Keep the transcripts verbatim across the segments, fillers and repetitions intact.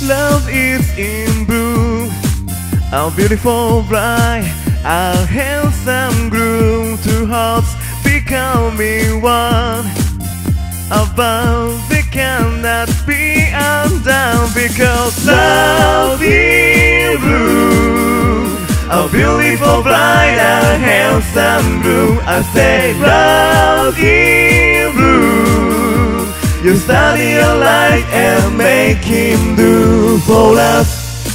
love is in bloom. A beautiful bride, a handsome groom, two hearts becoming one. A vow that cannot be undone, because love is blue. A beautiful bride, a handsome groom. I say love is blue. You study your life and make him do for us.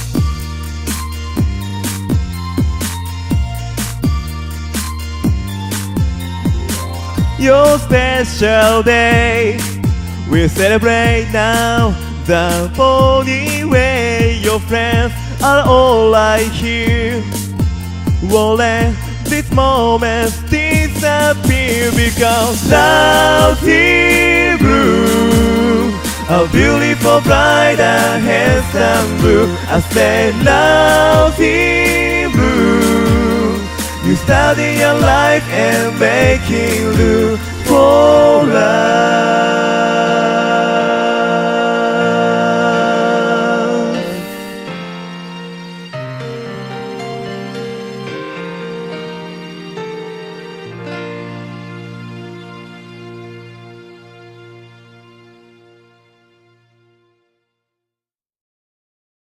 Your special day, we celebrate now the morning way. Your friends are all right here. Won't let this moment disappear, because love is blue. A beautiful bride, a handsome groom. I say love is blue. You study your life and make it blue for love.